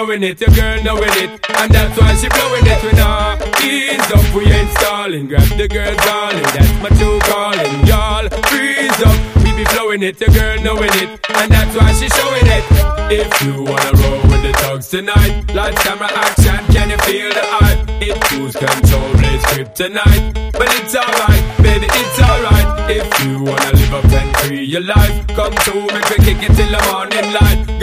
knowing it, your girl knowing it, and that's why she blowing it. We nah ease up, we ain't stalling. Grab the girl darling, that's my true calling. Y'all freeze up, we be flowing it, your girl knowing it, and that's why she showing it. If you wanna roll with the thugs tonight, lights, camera, action, can you feel the hype? It lose control, play kryptonite, but it's alright, baby, it's alright. If you wanna live up and free your life, come to me, we kick it till the morning light.